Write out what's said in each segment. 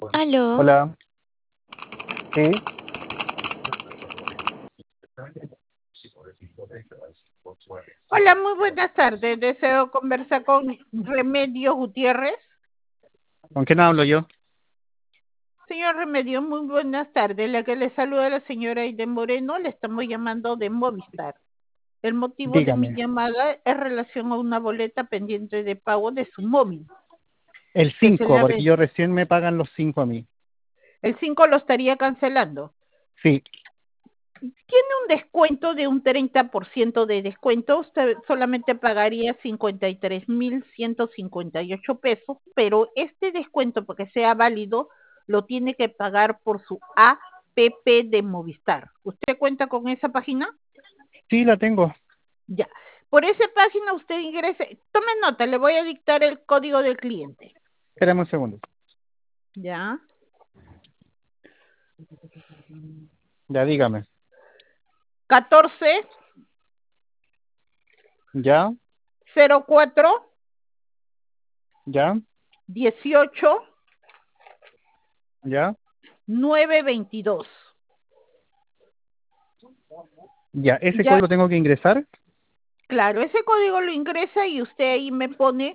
Aló, Hola, sí, Hola, muy buenas tardes. Deseo conversar con Remedios Gutiérrez. ¿con quién hablo yo? Señor Remedios, muy buenas tardes. La que le saluda la señora Aide Moreno, le estamos llamando de Movistar. El motivo de mi Dígame. llamada es relación a una boleta pendiente de pago de su móvil, El que se le 5, ha porque ven- yo recién me pagan los 5 a mí. El 5 lo estaría cancelando. Sí, Tiene un descuento de un 30% de descuento. Usted solamente pagaría 53.158 pesos, pero este descuento, porque sea válido, lo tiene que pagar por su APP de Movistar. ¿Usted cuenta con esa página? sí la tengo. Ya. Por esa página usted ingrese. Tome nota, le voy a dictar el código del cliente. Espérame un segundo. Ya. Ya dígame. 14 ¿Ya? 04 ¿Ya? 18 ¿Ya? 922. ¿Ya? ¿Ese Ya. código tengo que ingresar? Claro, ese código lo ingresa y usted ahí me pone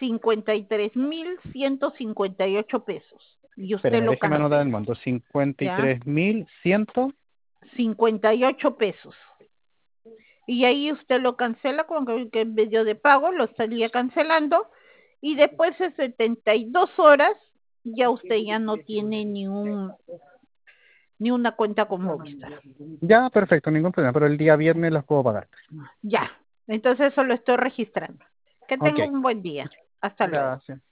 53.158 pesos y usted Espérame, lo déjeme anotar el cancela, monto. ¿ya? 53.100. 58 pesos. Y ahí usted lo cancela con que medio de pago, lo estaría cancelando y después de 72 horas ya usted ya no tiene ni una cuenta con Movistar. Ya, perfecto, ningún problema, pero el día viernes las puedo pagar. Ya, entonces eso lo estoy registrando. Que Ok, tenga un buen día. Hasta luego. gracias.